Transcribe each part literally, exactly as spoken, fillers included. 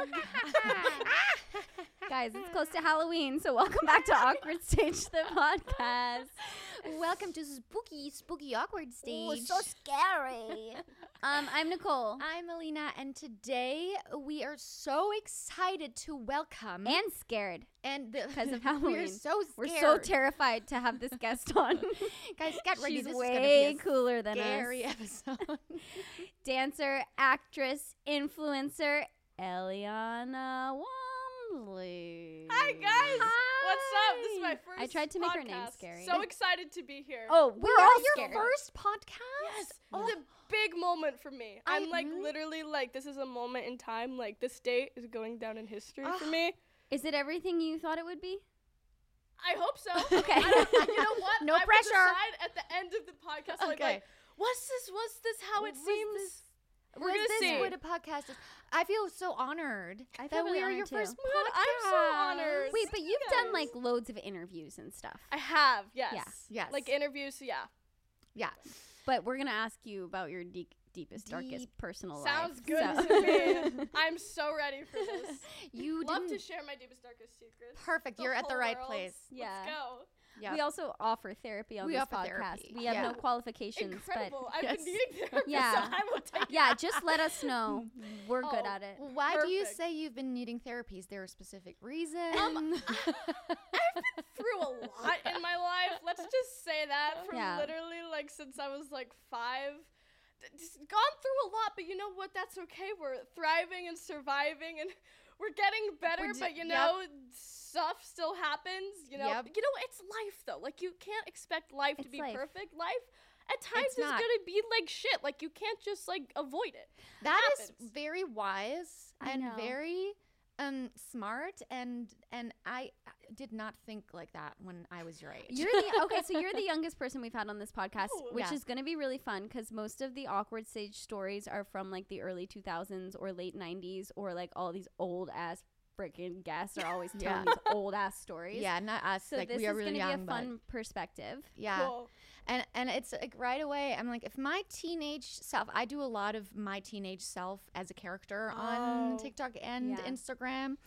Guys, it's close to Halloween, so welcome back to Awkward Stage, the podcast. Welcome to spooky, spooky awkward stage. Ooh, so scary. Um, I'm Nicole. I'm Alina, and today we are so excited to welcome And scared and because of Halloween. We're so scared. We're so terrified to have this guest on. Guys, get ready. She's this way is gonna be a cooler than scary us. episode. Dancer, actress, influencer, Eliana Wamsley. Hi guys, Hi. what's up? This is my first. I tried to make her podcast. name scary. So excited to be here. Oh, we we're are all your scared. first podcast. yes, the big moment for me. I- I'm like really? literally like this is a moment in time. Like this date is going down in history for Ah. me. Is it everything you thought it would be? I hope so. Okay. I don't, you know what? No I will pressure. decide at the end of the podcast. Like, Okay. like, was this? Was this how it Was seems? this- We're Was gonna this see. what a podcast is? I feel so honored I feel that really we are honored your too. first Man, podcast. I'm so honored. Wait, but You you've done guys. like loads of interviews and stuff. I have. Yes. Yeah. Yes. Like interviews. Yeah. Yeah. But we're gonna ask you about your deep, deepest, darkest Deep. personal Sounds life. good so- to me. I'm so ready for this. You Love didn't. to share my deepest, darkest secrets. Perfect. The You're at the whole right world. place. Yeah. Let's go. Yeah. We also offer therapy on We this offer podcast. therapy. We have Yeah. no qualifications, Incredible. I've Yes. been needing therapy, Yeah. so I will take but yeah, it. just let us know. We're good Oh. at it. Well, why do you Perfect. say you've been needing therapy? Is there a specific reason? Um, I've been through a lot in my life. Let's just say that from Yeah. literally like since I was like five. D- Just gone through a lot, but you know what? That's okay. We're thriving and surviving, and we're getting better. We're d- but you yep. know, stuff still happens. You know, Yep. you know, it's life though. Like you can't expect life to It's be life. perfect. Life at times It's is not. gonna be like shit. Like you can't just like avoid it. That is happens. very wise I and know. very um smart, and and I did not think like that when I was your age. You're the okay, so you're the youngest person we've had on this podcast, Oh. which Yeah. is going to be really fun because most of the awkward stage stories are from like the early two thousands or late nineties, or like all these old ass freaking guests are always Yeah. telling these old ass stories. yeah, not us. So like this we are is really gonna young, be a but fun perspective. yeah. Cool. And and it's like right away I'm like, if my teenage self, I do a lot of my teenage self as a character on Oh. TikTok and Yeah. Instagram.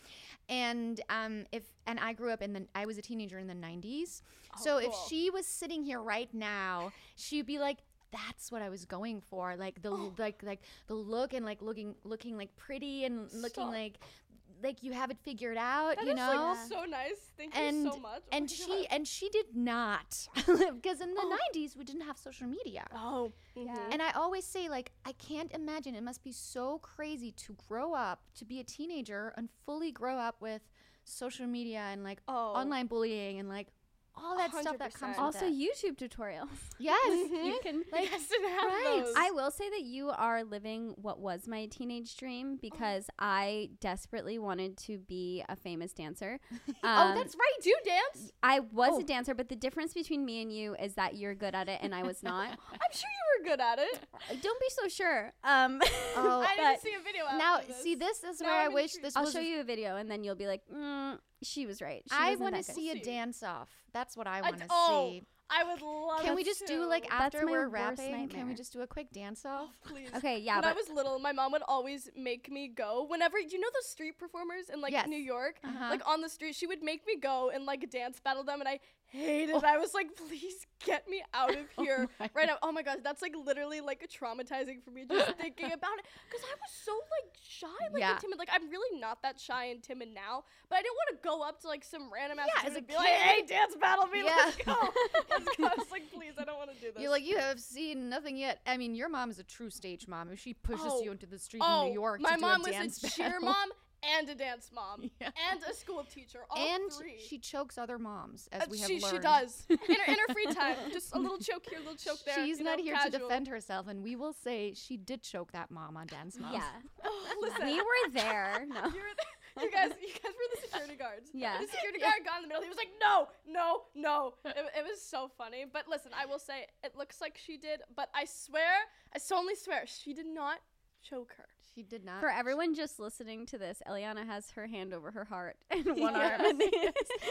And um if and I grew up in the I was a teenager in the nineties. Oh, so if cool. she was sitting here right now, she'd be like, that's what I was going for. Like the Oh. like like the look and like looking looking like pretty and looking Stop. like like you have it figured out, That you is know? like so nice. Thank And- you so much. Oh and my she God. and she did not, because in the Oh. nineties we didn't have social media. Oh. Yeah. mhm. And I always say, like, I can't imagine, it must be so crazy to grow up, to be a teenager and fully grow up with social media and like Oh. online bullying and like all that stuff that comes with Also, it. YouTube tutorials. Yes, Mhm. You can. like, yes, it have right. those. I will say that you are living what was my teenage dream because I desperately wanted to be a famous dancer. oh, Um, that's right. Do you dance? I was Oh. a dancer, but the difference between me and you is that you're good at it and I was not. I'm sure you were good at it. Don't be so sure. Um, Oh, I but didn't see a video. now, after this. see, this is Now where I I'm wish intrigued. this I'll was. show you a video and then you'll be like, mm, she was right. She I wasn't want to that good." see a See. dance off. That's what I I want d- to oh, see. I would love. Can we it just do too. like That's after my we're worst rapping? Can we nightmare. just do a quick dance off? Please. Okay, yeah, when but I was little, my mom would always make me go. Whenever you know those street performers in like Yes. New York, Uh-huh. like on the street, she would make me go and like dance battle them, and I hated Oh. it. I was like, please get me out of here my right now. Oh my gosh, that's like literally like traumatizing for me just thinking about it, because I was so like shy, like Yeah. and timid. Like I'm really not that shy and timid now, but I didn't want to go up to like some random ass Yeah, dude as a and be like, hey, dance battle me. Yeah. Let's go. Let's go. I was like, please, I don't want to do this. You're like, you have seen nothing yet. I mean, your mom is a true stage mom. If she pushes Oh. you into the street oh, in New York my to do mom a was dance a cheer battle. mom and a dance mom Yeah. and a school teacher. All and three. she chokes other moms, as Uh, we have she, learned. she does in her, in her free time. Just a little choke here, a little choke there. She's you not know, here to casual. defend herself, and we will say she did choke that mom on Dance Moms. yeah, Oh, listen, we were there. No. you, were the, you guys, you guys were the security guards. Yeah. The security guard got in the middle. He was like, no, no, no. It, it was so funny. But listen, I will say it looks like she did, but I swear, I solemnly swear, she did not choke her. She did not. For everyone just listening to this, Eliana has her hand over her heart and one Yes. arm. And With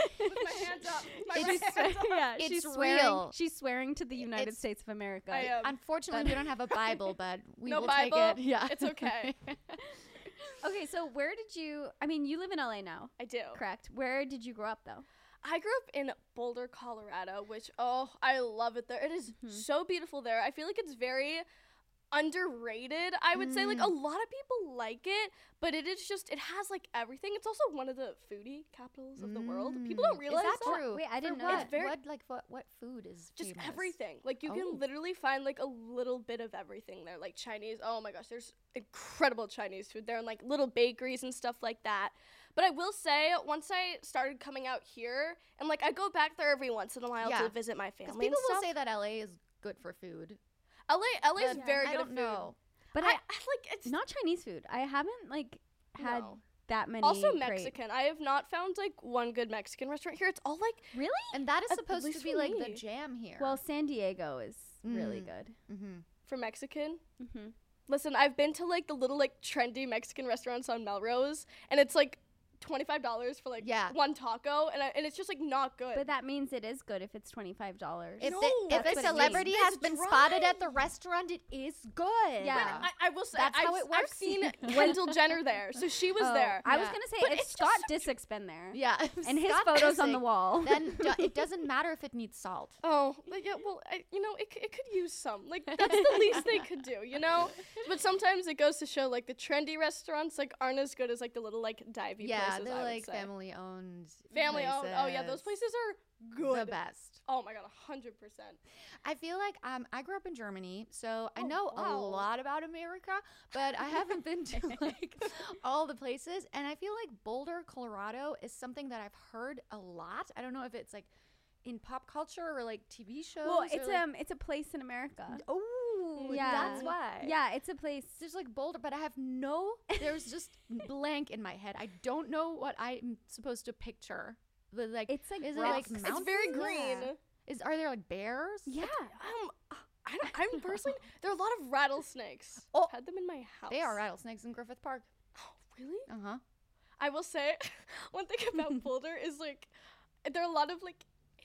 my hands up. My It's- right hands up. yeah, It's she's swearing. real. She's swearing to the United It's- States of America. I am. Unfortunately, we don't have a Bible, but we No will Bible? take it. Yeah, It's okay. Okay, so where did you? I mean, you live in L A now, I do. correct? Where did you grow up though? I grew up in Boulder, Colorado, which, oh, I love it there. It is Mhm. so beautiful there. I feel like it's very underrated. I would say, like, a lot of people like it, but it is just, it has, like, everything. It's also one of the foodie capitals of the world. People don't Mm. realize Is that that. true? Wait, I didn't For know what? that. It's very- what like what what food is Just famous? everything. Like, you Oh. can literally find, like, a little bit of everything there. Like, Chinese. Oh, my gosh. There's incredible Chinese food there and, like, little bakeries and stuff like that. But I will say, once I started coming out here, and, like, I go back there every once in a while Yeah. to visit my Because family and people will stuff. say that L A is good for food. L A, L A is but very I good don't at food. know. But I, I, I like it's not Chinese food. I haven't like had no. that many. Also great- Mexican. I have not found like one good Mexican restaurant here. It's all like Really? And that is At- at supposed to least be for like the me. jam here. Well, San Diego is really Mm. good. mm-hmm. for Mexican. Mm-hmm. Listen, I've been to like the little like trendy Mexican restaurants on Melrose, and it's like twenty-five dollars for like Yeah. one taco, and I, and it's just like not good. But that means it is good if it's twenty-five dollars. If, No, the, if that's a what it celebrity means. has It's been spotted at the dry. restaurant, it is good. Yeah. I, I will say That's I've, how it I've works. seen Kendall Jenner there, so she was Oh, there. I was Yeah. gonna say But it's, it's Scott just Disick's been there. Yeah. And his Scott photos on the Disick, wall. Then do- it doesn't matter if it needs salt. Oh, like, yeah, well, I, you know, it, c- it could use some. Like, that's the least they could do, you know? But sometimes it goes to show, like, the trendy restaurants, like, aren't as good as, like, the little, like, divey Yeah, places, they're I would like say. family owned. Family owned. Oh, yeah, those places are good. The best. Oh, my God, one hundred percent. I feel like um, I grew up in Germany, so I Oh, know a wow. lot about America, but I haven't been to like all the places. And I feel like Boulder, Colorado is something that I've heard a lot. I don't know if it's like in pop culture or like T V shows. Well, or, it's like, um, it's a place in America. oh, Yeah. that's why. Yeah, it's a place. There's like Boulder, but I have no. There's just blank in my head. I don't know what I'm supposed to picture. The, like, It's like is it rocks. like It's mountains? very green. Yeah. Is are there like bears? Yeah. Um, I don't, I'm personally, there are a lot of rattlesnakes. Oh. Had them in my house. They are rattlesnakes in Griffith Park. Oh, really? Uh huh. I will say, one thing about Boulder is, like, there are a lot of, like,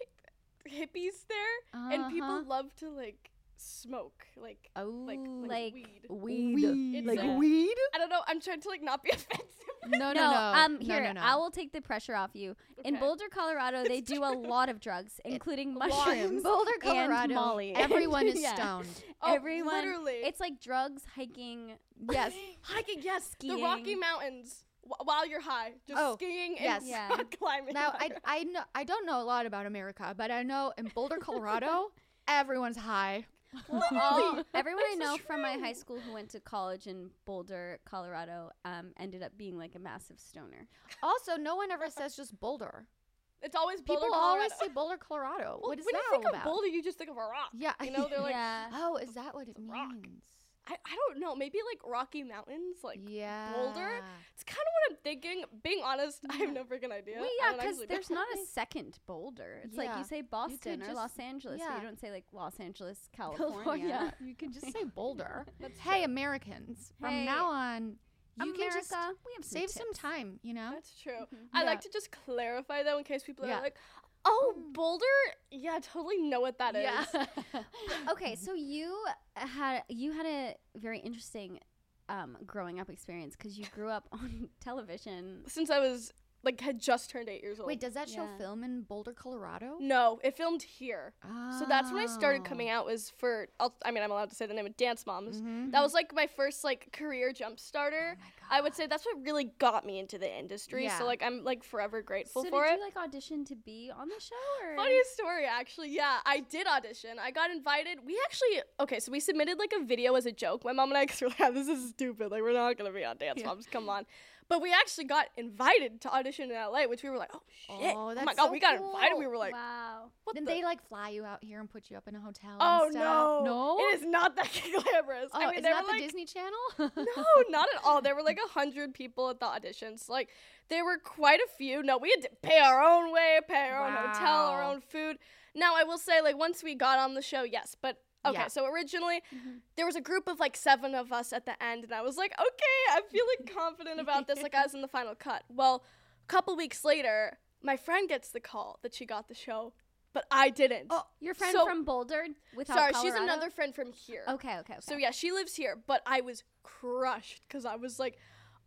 hip- hippies there, and people Uh-huh. love to, like, smoke. Like, Oh, like, like, like weed. weed. It's Like like- weed? I don't know. I'm trying to, like, not be offensive. No, no, No, no. um, no, here no, no. I will take the pressure off you. In Okay. Boulder, Colorado, they do a lot of drugs, including Lot. mushrooms. Boulder, and Colorado. Molly. Everyone is Yeah. stoned. Oh, Everyone, literally. it's like drugs, hiking. Yes. hiking, yes. Skiing. The Rocky Mountains wh- while you're high. Just Oh, skiing yes. and Yeah. climbing. Now, I, I know I don't know a lot about America, but I know in Boulder, Colorado, everyone's high. All, everyone I It's know from my high true. school who went to college in Boulder, Colorado, um, ended up being like a massive stoner. Also, no one ever says just Boulder. It's always Boulder, People always Colorado. say Boulder, Colorado. Well, what is when that you think all of about? Boulder, you just think of a rock. Yeah. You know, they're like, yeah. Oh, is that what it a rock. means? I, I don't know. Maybe like Rocky Mountains, like Yeah. Boulder? It's kind of what I'm thinking. Being honest, I have no freaking idea. Well, I yeah, don't because actually there's know. not a second Boulder. It's like Yeah. you say Boston or just- Los Angeles, but yeah. you don't say like Los Angeles, California. California. You can just say Boulder. That's Hey, true. Americans, from Hey, now on, you America, can just we have some save some tips. time, you know? That's true. Mhm. I Yeah. like to just clarify though, in case people Yeah. are like, "Oh, Mm. Boulder? Yeah, I totally know what that is." Yeah. Okay, so you had you had a very interesting um, growing up experience because you grew up on television. Since I was like had just turned eight years old. Wait, does that show Yeah. film in Boulder, Colorado? No, it filmed here. So that's when I started Oh. coming out. Was for I'll, I mean I'm allowed to say the name of Dance Moms. Mhm. That was like my first like career jump starter. Oh my I would God. say that's what really got me into the industry. Yeah. So like I'm like forever grateful so for did it. you like audition to be on the show? Or? Funny story, actually. Yeah, I did audition. I got invited. We actually, okay, so we submitted like a video as a joke. My mom and I, 'cause we're like, "Yeah, this is stupid. Like, we're not going to be on Dance Yeah. Moms. Come on." But we actually got invited to audition in L A, which we were like, oh, shit. Oh, my that's God, so we got invited. cool. We were like, Wow. what Then the? they like fly you out here and put you up in a hotel. oh, and stuff. no. No. It is not that glamorous. Oh, I mean, is they that were the like, Disney Channel? no, not at all. There were like a hundred people at the auditions. Like there were quite a few. No, we had to pay our own way, pay our own hotel, our Wow. own food. Now I will say, like once we got on the show, yes, but okay. Yeah. So originally Mhm. there was a group of like seven of us at the end, and I was like, okay, I'm feeling confident about this. Like I was in the final cut. Well, a couple weeks later, my friend gets the call that she got the show, but I didn't. Oh, your friend So- from Boulder without Sorry, she's Colorado? another friend from here. Okay, okay, okay. So yeah, she lives here, but I was crushed because I was like,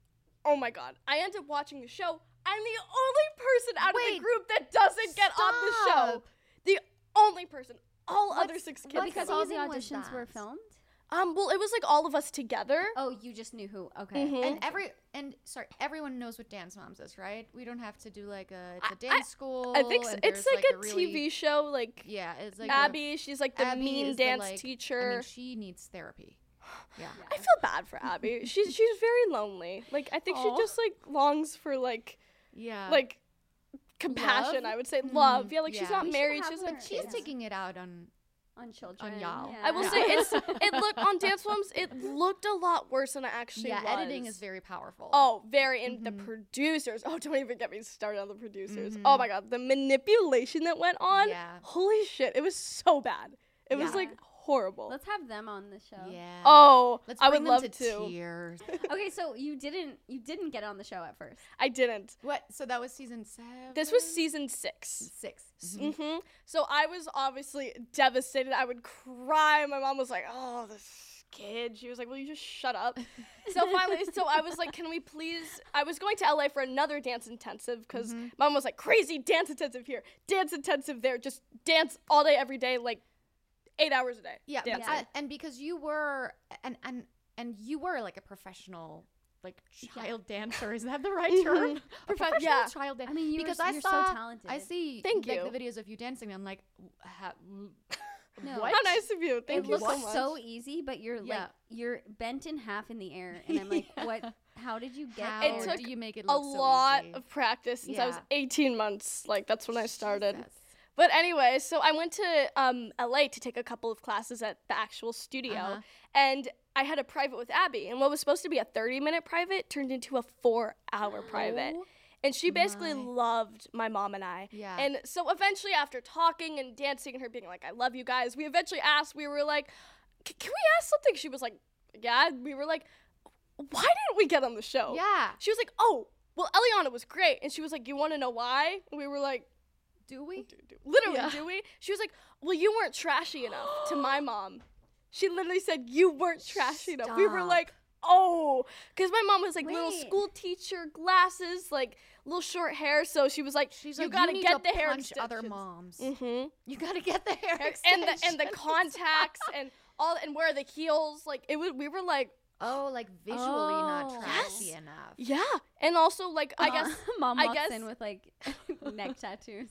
oh my god, I end up watching the show. I'm the only person out of Wait, the group that doesn't get on the show. stop. The only person. All What's- other six kids. But what because got all on. the season was auditions were that? filmed. Um, well, it was like all of us together. Oh, you just knew who. Okay. Mhm. And every and sorry, everyone knows what Dance Moms is, right? We don't have to do like a it's I- a I- dance school. I think so. and It's there's, like, a, really, T V show. Like Yeah, it's like a- Abby, she's like the Abby mean is the, dance like- teacher. I mean, she needs therapy. Yeah. I feel bad for Abby. she's she's very lonely. Like I think Aw. she just like longs for like Yeah. like compassion. Love? I would say Mm, love. Yeah, like she's yeah. not We should married. have She's her- like but she's Yeah. taking it out on On children. y'all. I will Yeah. say it's it looked on Dance Moms. It looked a lot worse than it actually yeah, was. editing is very powerful. Oh, very. And the Mhm. producers. Oh, don't even get me started on the producers. Mhm. Oh my god, the manipulation that went on. Yeah. Holy shit, it was so bad. It was Yeah. like horrible. Let's have them on the show. Yeah. Oh, Let's I bring would them love to, to. tears. Okay, so you didn't you didn't get on the show at first. I didn't. What? So that was season seven. This was season six. 6 Mm-hmm. So I was obviously devastated. I would cry. My mom was like, "Oh, this kid." She was like, "Will you just shut up?" So finally, so I was like, "Can we please?" I was going to L A for another dance intensive because Mhm. mom was like, "Crazy dance intensive here, dance intensive there, just dance all day, every day, like eight hours a day." Yeah, but dancing. I- and because you were and and and you were like a professional like child dancer, is that the right term? A professional yeah. child dancer. I mean, you because were, I you're saw, so talented. I see Thank like you. the videos of you dancing. I'm like, w- ha- w- No. what? How nice of you. Thank it you looks so much. so easy, but you're Yeah. like you're bent in half in the air, and I'm like, what? How did you get How there? It took do you make it a look so lot easy? of practice since I was Yeah. eighteen months. Like that's when I started. Jesus. But anyway, so I went to um, L A to take a couple of classes at the actual studio, Uh-huh. and I had a private with Abby. And what was supposed to be a thirty-minute private turned into a four-hour private. Oh And she basically my. loved my mom and I. Yeah. And so eventually, after talking and dancing and her being like, "I love you guys," we eventually asked. We were like, "C- "Can we ask something?" She was like, "Yeah." We were like, "Why didn't we get on the show?" yeah. She was like, "Oh, well, Eliana was great," and she was like, "You want to know why?" And we were like, Do we? do, do. Literally, Yeah. do we? She was like, "Well, you weren't trashy enough." To my mom, she literally said, "You weren't trashy enough." We were Stop. like, "Oh," because my mom was like little Wait. school teacher, glasses, like little short hair. So she was like, She's "You like, gotta you need get to the hair punch other extensions." moms. Mm-hmm. You gotta get the hair And the and the extensions. contacts and all and wear the heels. Like it was. We were like, Oh, like visually not Oh. trashy Yes. enough. yeah. And also like I Uh, guess mom I walks guess- in with like neck tattoos.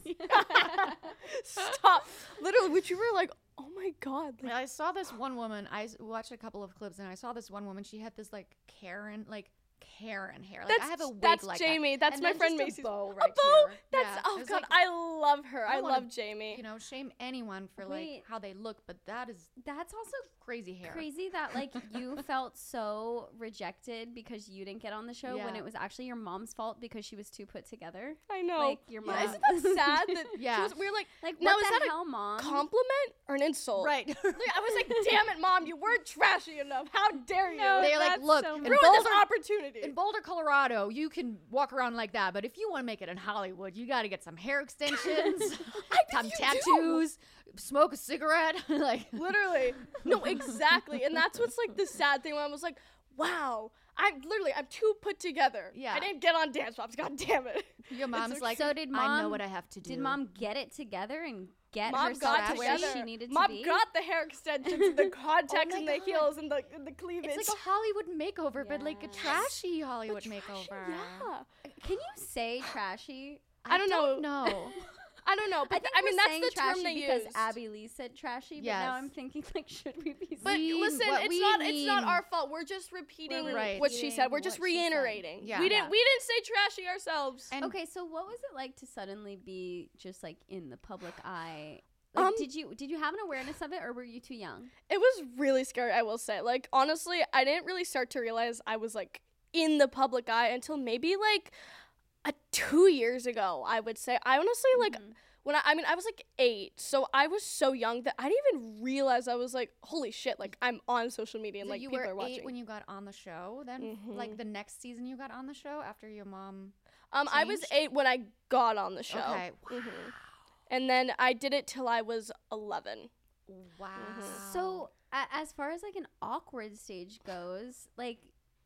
stop. Literally, which we were like, oh my god. Like, I saw this one woman. I s- watched a couple of clips, and I saw this one woman. She had this like Karen, like Karen hair. Like that's I have a wig that's like Jamie. that. That's And my then friend just Macy's. A bow A right bow? here. That's Yeah. oh It was god, like, I love her. I I, wanna, love Jamie. you know, shame anyone for like Wait. how they look, but that is That's also crazy hair. crazy that like you felt so rejected because you didn't get on the show when Yeah. it was actually your mom's fault because she was too put together. I know. Like your mom. Yeah, isn't that sad? That she Yeah. was, we were like, like now what is the that a hell, mom? compliment or an insult? Right. Like, I was like, damn it, mom, you weren't trashy enough. How dare you? No, They're like, that's look, so in ruin Boulder, this opportunity. in Boulder, Colorado, you can walk around like that, but if you want to make it in Hollywood, you got to get some hair extensions, some you do. tattoos, smoke a cigarette, like Literally. No, exactly. And that's what's like the sad thing when I was like, wow, I'm literally, I'm too put together. Yeah. I didn't get on Dance Moms. God damn it. your mom's okay. like, So did I know Mom- what I have to do. Did mom get it together and get Mom herself got to where together. she needed Mom to be? got the hair extensions, and the contacts, my and the God. heels, and the and the cleavage. It's like a Hollywood makeover, but like a Yes. trashy Hollywood But makeover. trashy, Yeah. Can you say trashy? I don't know. No. I don't know, I but think I mean we're that's saying the term trashy they because used. Abby Lee said trashy, but now Yes. I'm thinking like, should we be? But We- listen, what it's we not it's not mean- our fault. We're just repeating We're Right. what she said. We're repeating just what she said. reiterating. Yeah. We didn't Yeah. we didn't say trashy ourselves. And Okay, so what was it like to suddenly be just like in the public eye? Like, Um, did you did you have an awareness of it, or were you too young? It was really scary, I will say. Like honestly, I didn't really start to realize I was like in the public eye until maybe like uh, two years ago, I would say. I honestly like Mhm. when I, I mean I was like eight, so I was so young that I didn't even realize I was like, holy shit, like I'm on social media and so like you people were are watching. eight when you got on the show. Then, Mhm. like the next season, you got on the show after your mom. um, I was changed? eight when I got on the show. Okay. Mhm. And then I did it till I was eleven. Wow. So a- as far as like an awkward stage goes, like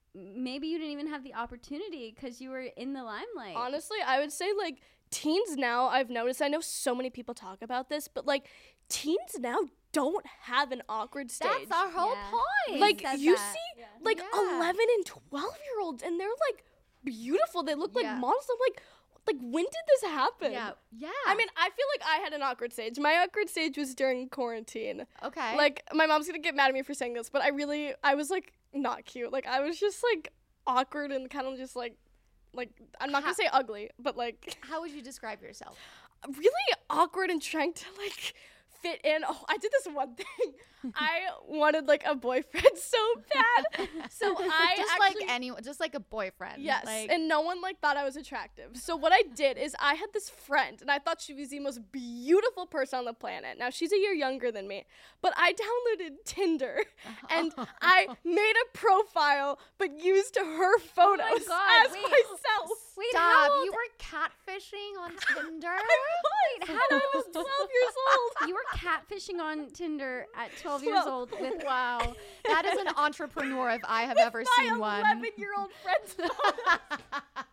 maybe you didn't even have the opportunity because you were in the limelight. Honestly, I would say like teens now, I've noticed, I know so many people talk about this, but like teens now don't have an awkward stage. That's our whole Yeah. point. like said you that. see Yeah. like Yeah. eleven and twelve year olds and they're like beautiful. They look like Yeah. models. I'm like, like when did this happen? yeah, yeah. I mean, I feel like I had an awkward stage. My awkward stage was during quarantine. okay. Like, my mom's gonna get mad at me for saying this, but I really, I was like not cute. Like, I was just like awkward and kind of just like, like I'm not How- gonna say ugly, but like how would you describe yourself? really awkward and trying to like fit in. Oh, I did this one thing. I wanted like a boyfriend so bad. So I just actually, like anyone, just like a boyfriend. yes, Like, and no one like thought I was attractive. So what I did is I had this friend, and I thought she was the most beautiful person on the planet. Now she's a year younger than me, but I downloaded Tinder, and I made a profile, but used her photos God, as wait. myself. Wait, stop. how old? You were catfishing on Tinder. Wait, how I was twelve years old. You were catfishing on Tinder at twelve years Well, old with Wow, that is an entrepreneur if I have ever My seen one. eleven-year-old friend's photos.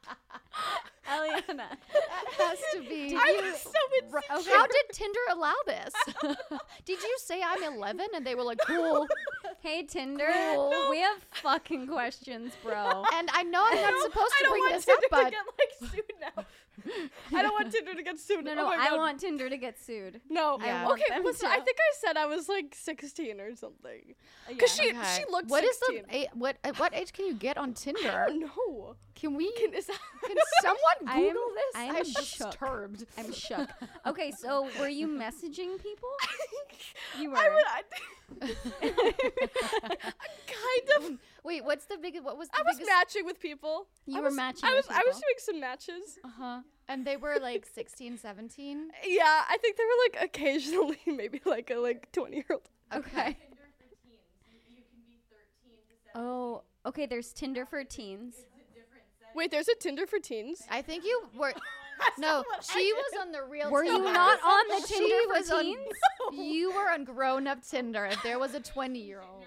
Eliana. That has to be. I you- was so Ru- insecure. How did Tinder allow this? Did you say I'm eleven and they were like, cool? Hey Tinder, Cool. we have fucking questions, bro. And I know I'm not supposed I to don't bring want this up, Tinder but to get like sued now. I don't want Tinder to get sued. No, Oh no, my I God. want Tinder to get sued. No. Yeah. I want Okay, them listen. to. I think I said I was like sixteen or something. Cause she Okay. she looked What is sixteen. the a- what at what age can you get on Tinder? I don't know. Can we? Can, is that Can someone I am- Google this? I am I'm shook. disturbed. I'm shook. Okay, so were you messaging people? You were. I would. I, kind of. Wait, what's the biggest? What was the I was biggest? matching with people. You I were was, matching I was. with I was people. doing some matches. Uh huh. And they were like sixteen, seventeen. Yeah, I think they were like occasionally maybe like a like twenty year old. Okay. Oh, okay. There's Tinder for teens. Wait, there's a Tinder for teens. I think you were. No, she was on the real. Were you Tinder. not on the She Tinder for was on- teens? You were on grown-up Tinder. If there was a twenty-year-old.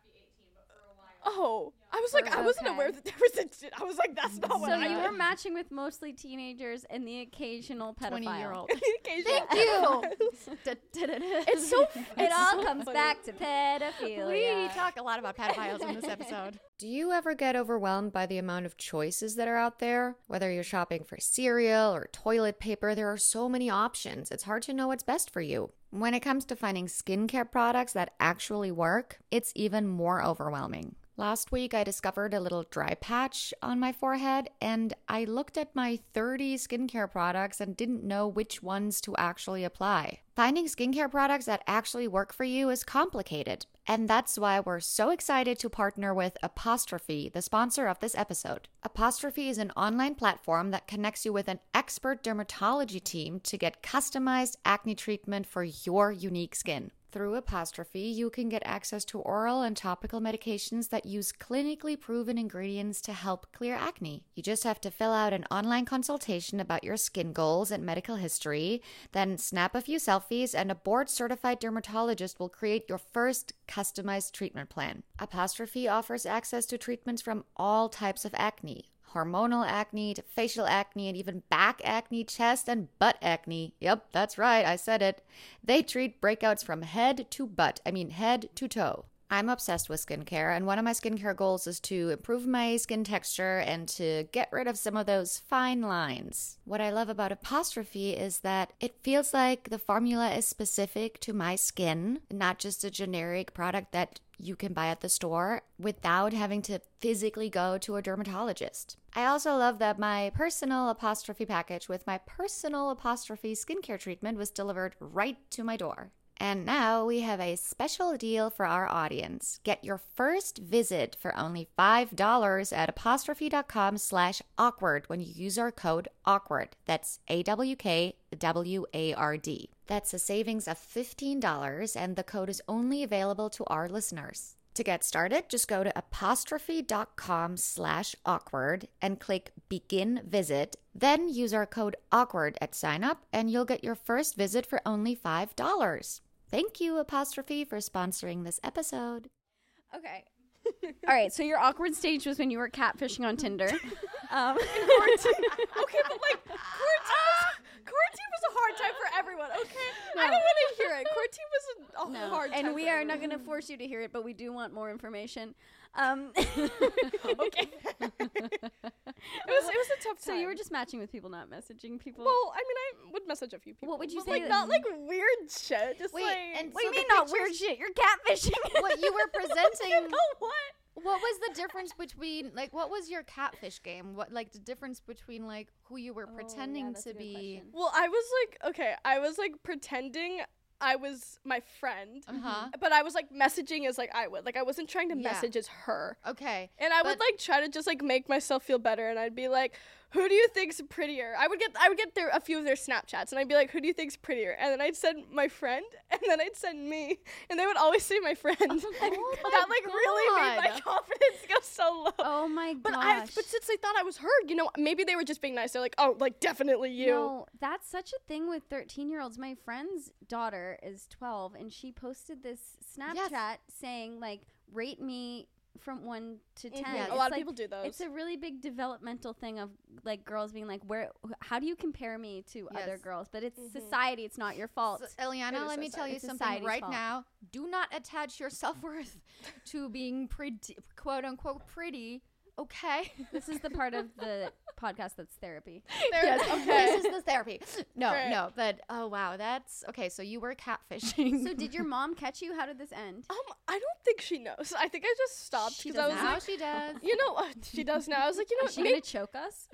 Oh, I was like, I wasn't Okay. aware that there was a. T- I was like, that's not what So I you did. were matching with mostly teenagers and the occasional pedophile. twenty-year-old. Occasionally. Thank you. It's so. It it's all so comes funny. back to pedophilia. We talk a lot about pedophiles in this episode. Do you ever get overwhelmed by the amount of choices that are out there? Whether you're shopping for cereal or toilet paper, there are so many options. It's hard to know what's best for you. When it comes to finding skincare products that actually work, it's even more overwhelming. Last week, I discovered a little dry patch on my forehead, and I looked at my thirty skincare products and didn't know which ones to actually apply. Finding skincare products that actually work for you is complicated, and that's why we're so excited to partner with Apostrophe, the sponsor of this episode. Apostrophe is an online platform that connects you with an expert dermatology team to get customized acne treatment for your unique skin. Through Apostrophe, you can get access to oral and topical medications that use clinically proven ingredients to help clear acne. You just have to fill out an online consultation about your skin goals and medical history, then snap a few selfies, and a board-certified dermatologist will create your first customized treatment plan. Apostrophe offers access to treatments from all types of acne. Hormonal acne to facial acne and even back acne, chest and butt acne. Yep, that's right, I said it. They treat breakouts from head to butt, I mean head to toe. I'm obsessed with skincare, and one of my skincare goals is to improve my skin texture and to get rid of some of those fine lines. What I love about Apostrophe is that it feels like the formula is specific to my skin, not just a generic product that you can buy at the store without having to physically go to a dermatologist. I also love that my personal Apostrophe package with my personal Apostrophe skincare treatment was delivered right to my door. And now we have a special deal for our audience. Get your first visit for only five dollars at apostrophe.com slash awkward when you use our code awkward. That's A W K W A R D. That's a savings of fifteen dollars, and the code is only available to our listeners. To get started, just go to apostrophe.com slash awkward and click begin visit. Then use our code awkward at sign up and you'll get your first visit for only five dollars. Thank you, Apostrophe, for sponsoring this episode. Okay. All right, so your awkward stage was when you were catfishing on Tinder. Um, Quarantine. Okay, but like quarantine was, quarantine was a hard time for everyone. Okay, I don't want to hear it. Quarantine was a, a no, hard time. and we for are everyone. not going to force you to hear it, but we do want more information. Um, Okay. It was it was a tough time. so you were just matching with people, not messaging people. Well, I mean, I would message a few people. What would you but, say Like to- not like weird shit. Just Wait, like and what so do you the mean not weird pictures- shit? You're catfishing. What you were you presenting. know what? What was the difference between like what was your catfish game? What like the difference between like who you were Oh, pretending yeah, that's a to good be? question. Well, I was like, okay, I was like pretending I was my friend, Uh huh. but I was like messaging as like I would. Like I wasn't trying to Yeah. message as her. Okay. And I would But- like try to just like make myself feel better, and I'd be like, "Who do you think's prettier?" I would get I would get their a few of their Snapchats, and I'd be like, "Who do you think's prettier?" And then I'd send my friend, and then I'd send me, and they would always say my friend. And my that like really made my God. confidence go so low. Oh my but gosh. I but since they thought I was her, you know, maybe they were just being nice. They're like, "Oh, like definitely you." No, that's such a thing with thirteen-year-olds. My friend's daughter is twelve, and she posted this Snapchat saying, like, rate me from one to ten. Mhm. Yeah, a It's lot of like- people do those. It's a really big developmental thing of, like, girls being like, where, how do you compare me to other Yes. girls? But it's Mhm. society. It's not your fault. So, Eliana, It is let me tell society. you It's something society's right fault. now. Do not attach your self worth to being pretty, quote unquote, pretty. Okay. This is the part of the podcast that's therapy. Yes, This is the therapy. No, Right. no, but oh wow, that's okay. So you were catfishing. So did your mom catch you? How did this end? Um, I don't think she knows. I think I just stopped She because I does was now like, she does. you know, uh, she does now. I was like, you know, Is she maybe gonna choke us?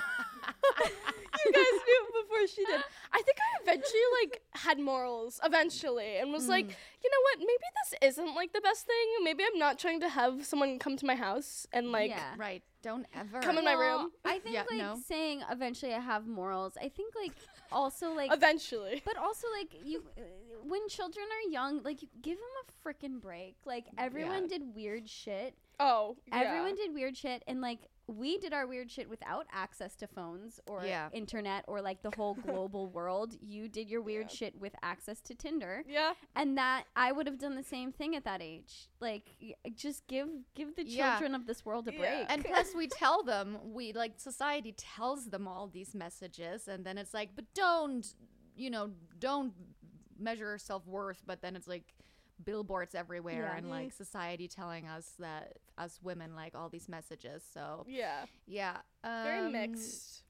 you guys knew before she did. I think I eventually like had morals eventually and was like, you know what? Maybe this isn't like the best thing. Maybe I'm not trying to have someone come to my house and like yeah. Right. Don't ever. Come in my Well, room. I think Yeah, like no. saying eventually I have morals. I think like also like eventually. but also like you uh, when children are young, like you give them a freaking break. Like everyone did weird shit. Oh, yeah. Everyone did weird shit and like we did our weird shit without access to phones or Yeah. internet or like the whole global world. You did your weird Yeah. shit with access to Tinder. Yeah. And that I would have done the same thing at that age. Like y- just give give the Yeah. children of this world a Yeah. break. And plus, we tell them, we like society tells them all these messages, and then it's like, but don't, you know, don't measure self worth. But then it's like billboards everywhere, Yeah. and like society telling us that us women like all these messages. So Yeah. yeah, Very um, mixed.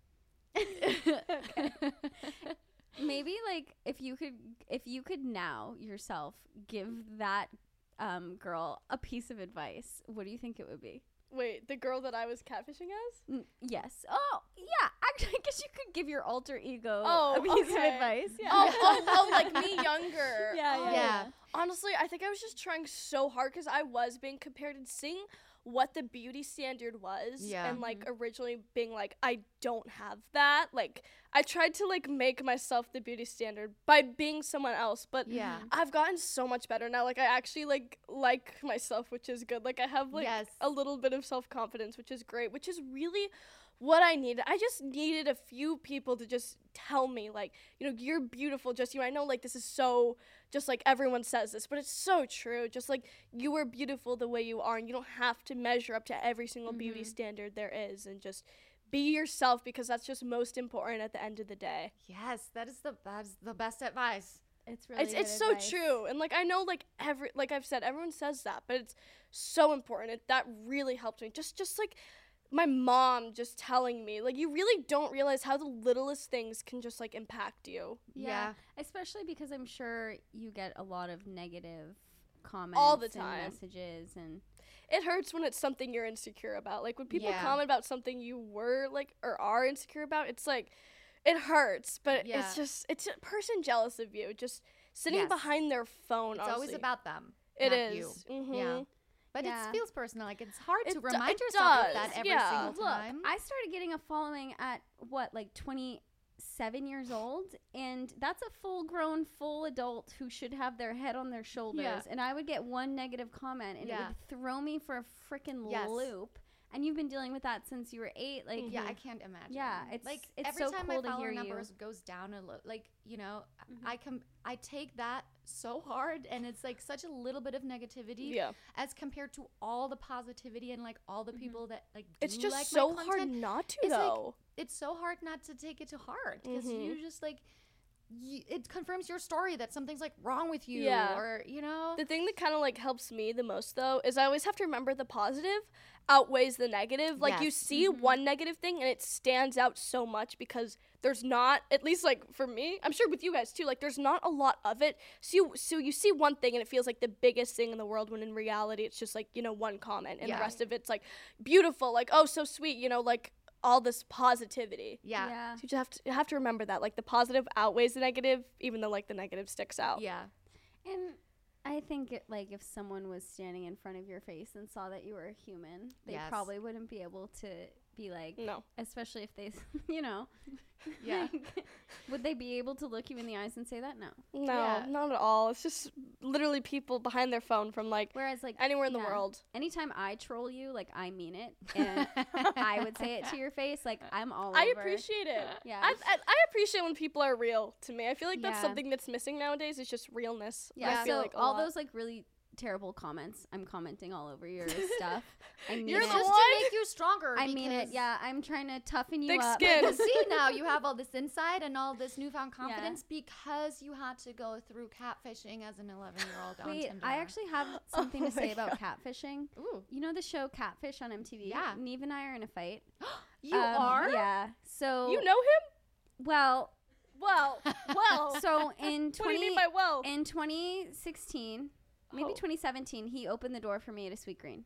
Okay. Maybe like if you could if you could now yourself give that um girl a piece of advice, what do you think it would be? Wait, the girl that I was catfishing as? N- yes. Oh, yeah. Actually, I guess you could give your alter ego Oh, a piece of okay. advice. Yeah. Oh, oh, oh, like me younger. Yeah, Oh. yeah, Yeah. Honestly, I think I was just trying so hard because I was being compared and seeing what the beauty standard was. Yeah. And like originally being like, I don't have that. Like I tried to like make myself the beauty standard by being someone else, but Yeah. I've gotten so much better now. Like I actually like like myself, which is good. Like I have like Yes. a little bit of self-confidence, which is great, which is really what I needed. I just needed a few people to just tell me like, you know, you're beautiful, just you. I know like this is so just like everyone says this, but it's so true. Just like you are beautiful the way you are, and you don't have to measure up to every single beauty standard there is, and just be yourself, because that's just most important at the end of the day. Yes, that is the that's the best advice. It's really it's good it's so advice. true, and like I know like every like I've said, everyone says that, but it's so important. It, that really helped me. Just just like my mom just telling me, like, you really don't realize how the littlest things can just like impact you. Yeah. Yeah. Especially because I'm sure you get a lot of negative comments All the and time. messages and It hurts when it's something you're insecure about. Like when people Yeah. comment about something you were like or are insecure about, it's like it hurts, but Yeah. it's just it's a person jealous of you, just sitting Yes. behind their phone. It's always honestly. about them. It not is. you. Mhm. Yeah. But Yeah. it feels personal. Like it's hard It to do- remind it yourself of does, that every yeah. single look, time. I started getting a following at what, like twenty-seven years old, and that's a full-grown, full adult who should have their head on their shoulders. Yeah. And I would get one negative comment, and it Yeah. would throw me for a freaking Yes. loop. and you've been dealing with that since you were eight. Like, Yeah, I can't imagine. Yeah, it's- like it's every so time cool my to follower hear you. numbers goes down a little. Like you know, Mhm. I com- I take that so hard, and it's like such a little bit of negativity Yeah. as compared to all the positivity and like all the Mhm. people that like do It's just like so my hard content. not to It's like- though. It's so hard not to take it to heart because Mhm. you just like. Y- it confirms your story that something's like wrong with you, Yeah. or you know. The thing that kind of like helps me the most though is I always have to remember the positive outweighs the negative. Like you Yes. see Mhm. one negative thing and it stands out so much because there's not, at least like for me, I'm sure with you guys too, like there's not a lot of it. So you so you see one thing and it feels like the biggest thing in the world when in reality it's just like, you know, one comment and Yeah. the rest of it's like beautiful, like oh so sweet, you know, like all this positivity. yeah, yeah. So you just have to you have to remember that like the positive outweighs the negative even though like the negative sticks out. yeah. And I think it, like if someone was standing in front of your face and saw that you were a human, they Yes. probably wouldn't be able to be like, No. especially if they, s- you know, Yeah. like, would they be able to look you in the eyes and say that? No. No, Yeah. not at all. It's just literally people behind their phone from like Whereas like anywhere in the yeah. world. anytime I troll you, like I mean it, and I would say it to your face, like I'm all I over. appreciate it. Yeah. I, I I appreciate when people are real to me. I feel like that's Yeah. something that's missing nowadays. Is just realness. Yeah. I feel So like a all lot. those like really terrible comments, I'm commenting all over your stuff. I mean You're it. the Just one? to make you stronger. I mean it. because- Yeah. I'm trying to toughen you Thick up. skin. Because see now you have all this insight and all this newfound confidence because you had to go through catfishing as an eleven year old on Wait, Tinder. I actually have something Oh to say my about catfishing. Ooh, You know the show Catfish on M T V? Yeah. Neve and I are in a fight. you Um, are. Yeah. So You know him? well, Well, well. so in what do twenty you mean by well? in twenty sixteen, maybe Oh. twenty seventeen, he opened the door for me at a Sweet Green.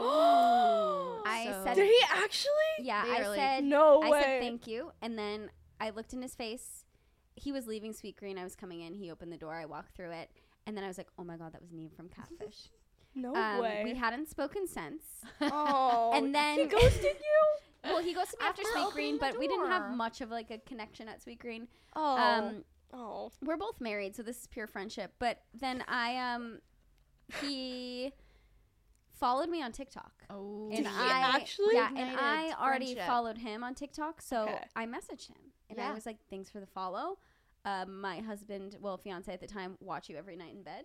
Oh, I so- said- Did he actually? Yeah, Barely. I said No I way. said thank you, and then I looked in his face. He was leaving Sweet Green. I was coming in. He opened the door. I walked through it, and then I was like, "Oh my God, that was Neve from Catfish." No um, way. We hadn't spoken since. oh. and then he ghosted you? Well, he ghosted me after, After Sweet opening Green, the but we didn't have door. much of like a connection at Sweet Green. Oh. Um, oh. we're both married, so this is pure friendship. But then I um, he followed me on TikTok. Oh, And Did he I actually? yeah, and Ignited I already friendship. followed him on TikTok, so Okay. I messaged him and Yeah. I was like, "Thanks for the follow." Um, my husband, well, fiance at the time, watch you every night in bed.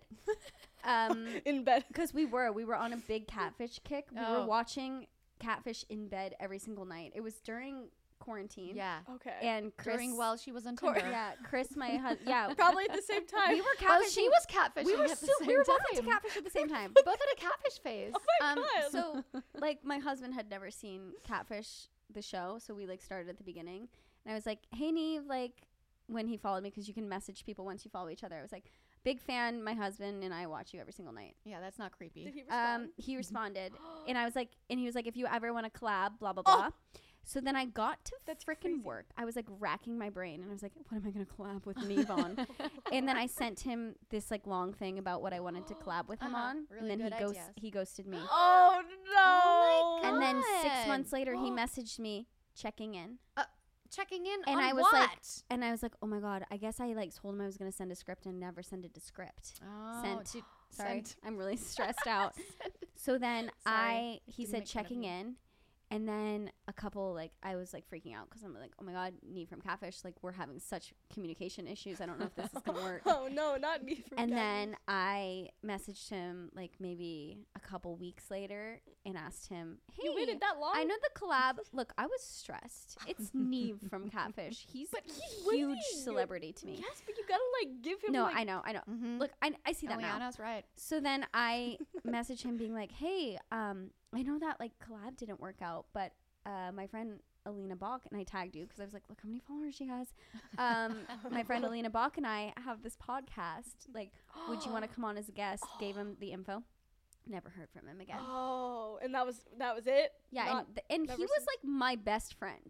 Um, In bed. because we were we were on a big catfish kick. We Oh. were watching Catfish in bed every single night. It was during quarantine. yeah. Okay. And Chris, During while she was on Cor- Tinder. yeah, Chris, my husband, yeah, Probably at the same time. we were Well, catfishing. she was catfishing. we were at the still same we were both time. into catfish at the same time. both at a catfish phase. Oh my um, God. so like my husband had never seen Catfish the show, so we like started at the beginning, and I was like, "Hey Neve," like when he followed me, because you can message people once you follow each other. I was like, "Big fan, my husband and I watch you every single night." Yeah, that's not creepy. Did he respond? Um, he responded, and I was like, and he was like, "If you ever want to collab, blah blah Oh. blah." So then I got to That's freaking crazy. work. I was like racking my brain, and I was like, "What am I gonna collab with Neve on?" And then I sent him this like long thing about what I wanted to collab with him Uh-huh. on, Really and then he good ghost ideas. he ghosted me. Oh no. Oh my And then six God. months later, he messaged me checking in, Checking in And on I was what? like- and I was like, "Oh my God, I guess I like told him I was gonna send a script and never send it to script." oh, sent. to- Sorry, sent. I'm really stressed out. So then Sorry. I he Didn't said make fun of checking you. in, and then a couple like I was like freaking out because I'm like, "Oh my God, Neve from Catfish, like we're having such communication issues. I don't know if this is gonna work." Oh no, not me. From And Catfish. then I messaged him like maybe a couple weeks later and asked him, "Hey, you waited that long. I know the collab. Look, I was stressed. It's Neve from Catfish. He's But he's a huge waiting. celebrity to me." Yes, but you gotta like give him. No, like, I know, I know. Mhm. Look, I, I see that now. Eliana's right. So then I messaged him being like, "Hey, um, I know that like collab didn't work out, but uh, my friend Alina Bach," and I tagged you because I was like, "Look how many followers she has." Um, my friend Alina Bach and I have this podcast. Like, would you want to come on as a guest? Gave him the info. Never heard from him again. Oh, and that was that was it. Yeah, Not and, th- and he never was since. like my best friend.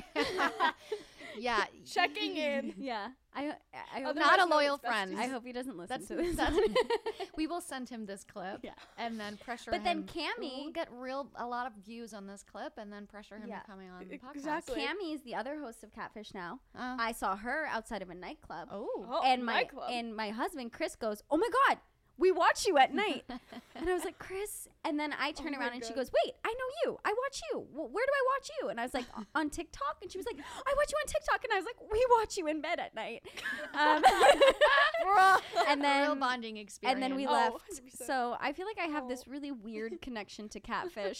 Yeah. checking in. Yeah, I, I, I hope Otherwise Not a known as loyal besties. friend. I hope he doesn't listen That's, to this. that's we will send him this clip Yeah. and then pressure But then him. Cammy- We'll get real a lot of views on this clip and then pressure him Yeah. to coming on the podcast. Exactly. Cammy is the other host of Catfish now. Uh, I saw her outside of a nightclub. oh. Oh, and my nightclub. and my husband Chris goes, "Oh my God, we watch you at night." And I was like, Chris. And then I turn Oh my around and she God. goes, wait, I know you. I watch you. Well, where do I watch you? And I was like, on TikTok. And she was like, I watch you on TikTok. And I was like, we watch you in bed at night. Um, and A real then bonding experience. and then we Oh, left. one hundred percent. So I feel like I have Oh. this really weird connection to catfish.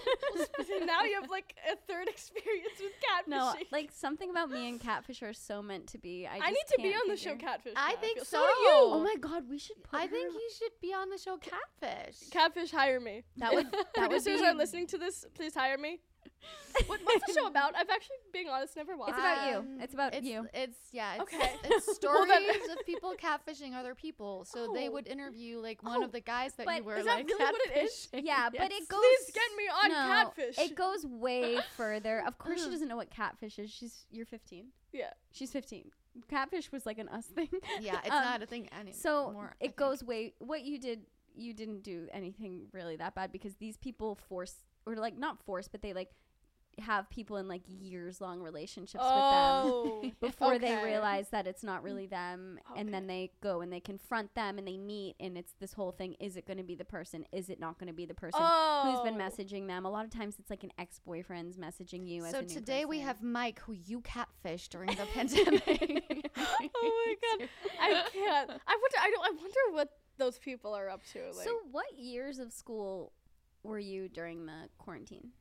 Now you have like a third experience with catfishing. No, like something about me and catfish are so meant to be. I, I just need to be can't on the show figure- Catfish. I now, think feel. so. do you. Oh my God, we should put I her think on- you should be on the show Catfish. Catfish, hire me. That would- If that would producers be- are listening to this, please hire me. What, what's the show about? I've actually, being honest, never watched. It's about you. Um, It's about it's, you. It's yeah. It's, Okay. it's Well, stories then- of people catfishing other people. So they Oh. would interview like one Oh, of the guys that but you were is that like really what it is? catfishing. Yeah, but Yes. it goes. Please get me on no, Catfish. It goes way further. Of course, she Ugh. doesn't know what catfish is. She's you're fifteen. Yeah. She's fifteen. Catfish was like an us thing. Yeah, it's Um, not a thing anymore. So I it think. goes way. What you did, you didn't do anything really that bad because these people force or like not force, but they like have people in like years long relationships Oh. with them before they okay. realize that it's not really them, and then Okay. they go and they confront them and they meet, and it's this whole thing: is it going to be the person? Is it not going to be the person? Oh. Who's been messaging them? A lot of times it's like an ex-boyfriend's messaging you as So a new today we person. have Mike, who you catfished during the pandemic. Oh my God. I can't. I wonder. I don't. I wonder what those people are up to. Like, So what years of school were you during the quarantine?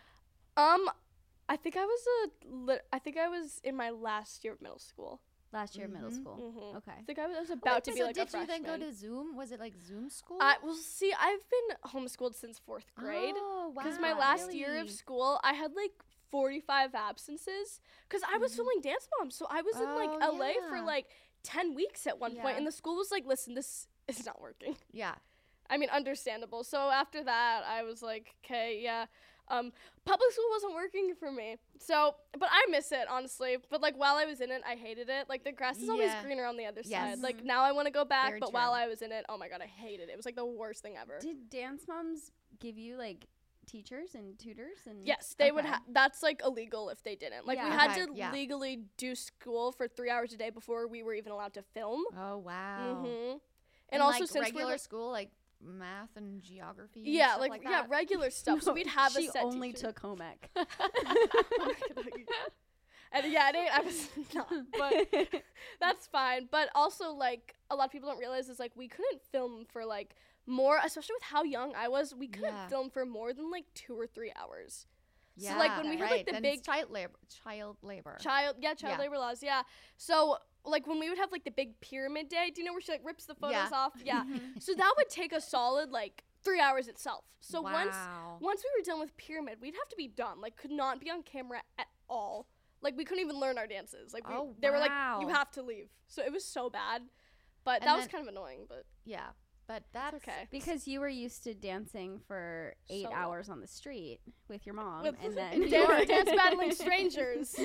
um, I think I was a. Li- I think I was in my last year of middle school. Last year of middle Mhm. school. Mm-hmm. Okay. I think I was, I was about to be so like did a you freshman. then go to Zoom? Was it like Zoom school? I well, see, I've been homeschooled since fourth grade. Oh, wow. Because my last year of really? school, I had like forty-five absences. Because I was filming Dance Moms, so I was in like Oh, L A for yeah. like ten weeks at one point, Yeah. and the school was like, "Listen, this is not working." Yeah. I mean, understandable. So after that, I was like, "Okay, yeah." Um, public school wasn't working for me. So, but I miss it honestly. But like while I was in it, I hated it. Like the grass is always Yeah. greener on the other Yes. side. Like now I want to go back, Very but while true. I was in it, oh my God, I hated it. It was like the worst thing ever. Did Dance Moms give you like teachers and tutors and Yes, they would Okay. have. That's like illegal if they didn't. Like we Yeah. had Okay, to yeah. legally do school for three hours a day before we were even allowed to film. Oh, wow. hmm And, And, also like since regular we're like, school, like math and geography. and yeah, stuff like, like yeah, that? regular stuff. so No, we'd have she a set only teacher. took home ec. And yeah, it ain't. I was not, but that's fine. But also, like a lot of people don't realize is like we couldn't film for like more, especially with how young I was. We couldn't Yeah. film for more than like two or three hours. Yeah, So, like, when we had, like, right, the then big- it's child labor. Child labor. Child, yeah, child Yeah. labor laws, yeah. So like when we would have like the big pyramid day, do you know where she like rips the photos Yeah. off? Yeah. So that would take a solid like three hours itself. So wow. once once we were done with pyramid, we'd have to be done. Like could not be on camera at all. Like we couldn't even learn our dances. Like we, Oh, they were like, you wow. have to leave. So it was so bad. But And that was then- kind of annoying. But Yeah, but that's it's okay. Because you were used to dancing for eight So long. hours on the street with your mom, With- and then and dance, dance battling strangers.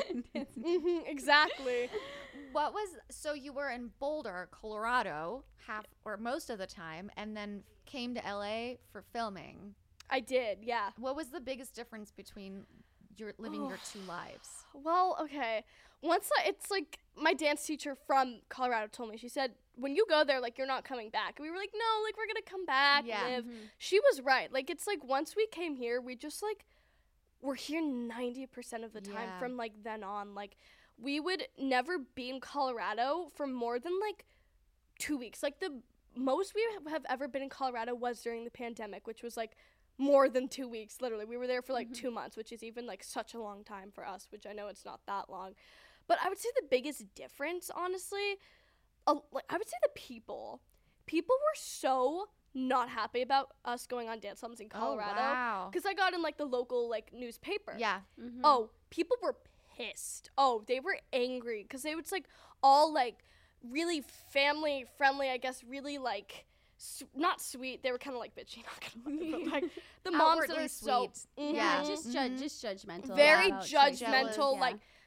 hmm exactly. What was so you were in Boulder, Colorado, half or most of the time, and then came to L A for filming. I did, yeah. What was the biggest difference between your living your two lives? Well, okay. Once I, it's like my dance teacher from Colorado told me, she said, when you go there, like, you're not coming back. And we were like, no, like, we're going to come back, Yeah. live. Mhm. She was right. Like, it's like once we came here, we just, like, were here ninety percent of the time Yeah. from, like, then on. Like, we would never be in Colorado for more than, like, two weeks. Like, the most we have ever been in Colorado was during the pandemic, which was, like, more than two weeks, literally. We were there for, like, two months, which is even, like, such a long time for us, which I know it's not that long. But I would say the biggest difference, honestly, uh, like I would say the people. People were so not happy about us going on dance moms in Colorado. Oh, wow. Because I got in like the local like newspaper. Yeah. Mhm. Oh, people were pissed. Oh, they were angry because they was like all like really family friendly. I guess really like su- not sweet. They were kind of like bitchy. Not gonna lie, but, like the moms that Outwardly are so sweet. Yeah, Mhm. just judge, Mhm. just judgmental. very about choices. judgmental. Yeah. Like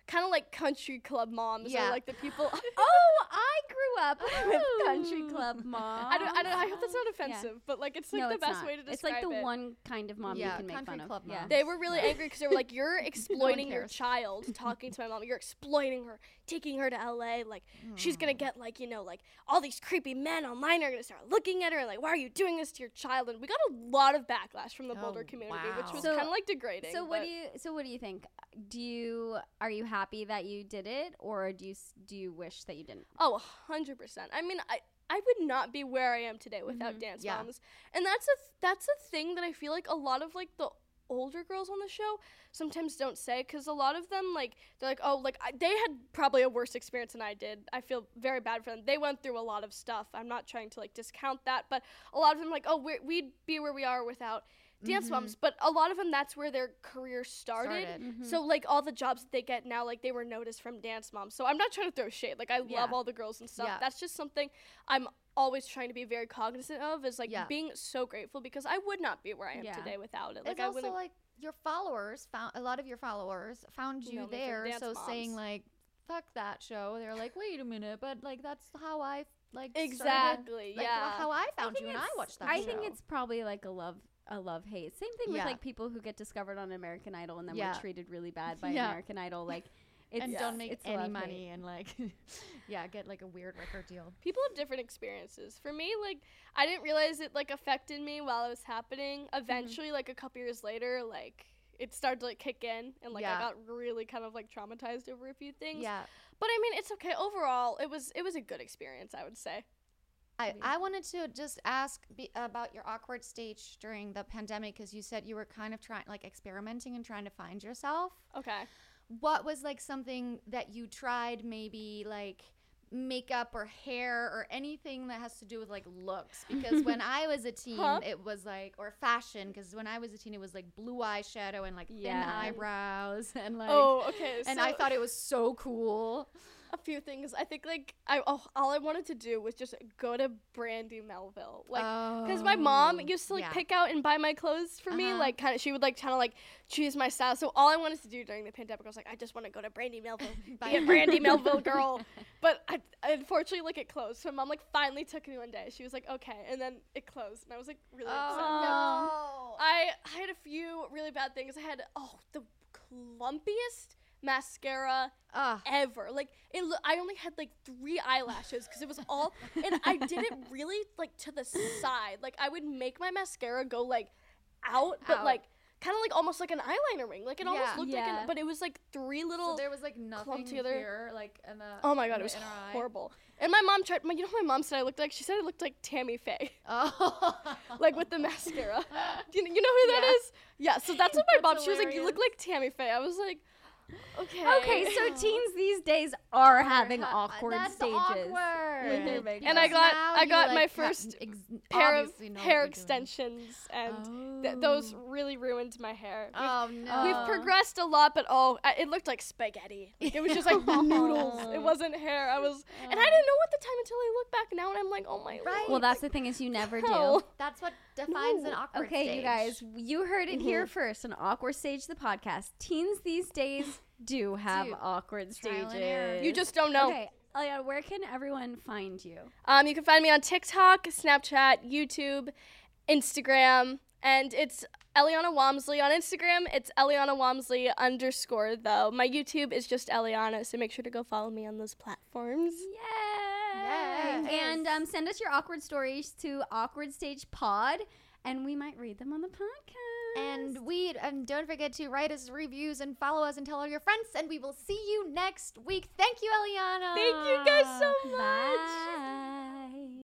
kind of like country club moms. Yeah. Or like the people. Oh, I grew up with country club mom. I don't. I don't. I hope that's not offensive, but like it's like no, the it's best not. way to describe It's like the it. one kind of mom Yeah, you can make country fun club of. Yeah. mom. They were really angry because they were like, "You're exploiting your cares. child." Talking to my mom, you're exploiting her, taking her to L A. Like she's gonna get like you know like all these creepy men online are gonna start looking at her and like, why are you doing this to your child? And we got a lot of backlash from the Oh, Boulder community, which wow. was So- kind of like degrading. So what but- do you so what do you think? Do you are you happy that you did it, or do you s- do you wish that you didn't? Oh, one hundred percent. I mean, I I would not be where I am today without Mhm. Dance Yeah. Moms. And that's a th- that's a thing that I feel like a lot of like the older girls on the show sometimes don't say, cuz a lot of them like they're like, "Oh, like I, they had probably a worse experience than I did." I feel very bad for them. They went through a lot of stuff. I'm not trying to like discount that, but a lot of them like, "Oh, we're, we'd be where we are without Dance Moms." But a lot of them that's where their career started. Started. Mm-hmm. So like all the jobs that they get now, like they were noticed from Dance Moms. So I'm not trying to throw shade. Like I Yeah. love all the girls and stuff. Yeah. That's just something I'm always trying to be very cognizant of. Is like Yeah. being so grateful because I would not be where I am Yeah. today without it. Like It's I also wouldn't. like your followers found a lot of your followers found Know you me from there, Dance so saying Moms. like fuck that show. They're like, wait a minute, but like that's how I like started- Exactly. like, yeah. how I found think you and I it's- watched that I show. think it's probably like a love a love hate. Same thing Yeah. with like people who get discovered on American Idol and then Yeah. were treated really bad by Yeah. American Idol. Like it's and don't make it's any love-hate. money and like yeah, get like a weird record deal. People have different experiences. For me, like I didn't realize it like affected me while it was happening. Mm-hmm. Eventually, like a couple years later, like it started to like kick in, and like Yeah. I got really kind of like traumatized over a few things. Yeah. But I mean, it's okay. Overall, it was it was a good experience, I would say. I, I wanted to just ask be, about your awkward stage during the pandemic because you said you were kind of trying like experimenting and trying to find yourself. Okay. What was like something that you tried, maybe like makeup or hair or anything that has to do with like looks? Because when I was a teen, Huh? it was like, or fashion, because when I was a teen, it was like blue eyeshadow and like thin Yeah. eyebrows and like, oh, okay. and so I thought it was so cool. a few things. I think like I oh, all I wanted to do was just go to Brandy Melville, like. Because my mom Oh, used to like yeah. pick out and buy my clothes for me, Uh-huh. like kind of. She would like kind of like choose my style. So all I wanted to do during the pandemic, I was like, I just want to go to Brandy Melville, Buy be a it. Brandy Melville girl. But I, unfortunately, like it closed. So mom like finally took me one day. She was like, okay, and then it closed, and I was like really upset. Oh, I I had a few really bad things. I had oh the clumpiest mascara no. Ugh. ever. Like it, lo- I only had like three eyelashes because it was all, and I did it really like to the side. Like I would make my mascara go like out, but Out. like kind of like almost like an eyeliner ring. Like it almost Yeah. looked like, Yeah. an, but it was like three So little. there was like nothing together. here, like in the. Oh my in god, the it was inner eye. horrible. And my mom tried. My, you know what my mom said I looked like? She said I looked like Tammy Faye, Oh. like with the mascara. Do you, you know who that Yeah. is? Yeah. So that's what my mom. That's She was like, "You look hilarious. like Tammy Faye." I was like, "Okay." Okay, so teens these days are having Ha- awkward that's stages awkward. with their makeup. And I got- Now I you, got like, my ha- first ex- pair of obviously know what hair you're doing. extensions, and th- those really ruined my hair. We've, Oh no. we've progressed a lot, but oh, I, it looked like spaghetti. Like, it was just like noodles. It wasn't hair. I was, and I didn't know at the time until I look back now, and I'm like, oh my Right. lord. Well, that's the thing is you never do. hell. That's what defines an No. awkward Okay, stage. you guys, you heard it here first. An awkward stage, the podcast. Teens these days do have Do. awkward Trial and stages. error. You just don't know. Okay, Eliana, where can everyone find you? Um, you can find me on TikTok, Snapchat, YouTube, Instagram, and it's Eliana Walmsley on Instagram. It's Eliana Walmsley underscore though. My YouTube is just Eliana, so make sure to go follow me on those platforms. Yay! Yes. And um, send us your awkward stories to Awkward Stage Pod, and we might read them on the podcast. And we and don't forget to write us reviews and follow us and tell all your friends. And we will see you next week. Thank you, Eliana. Thank you guys so much. Bye.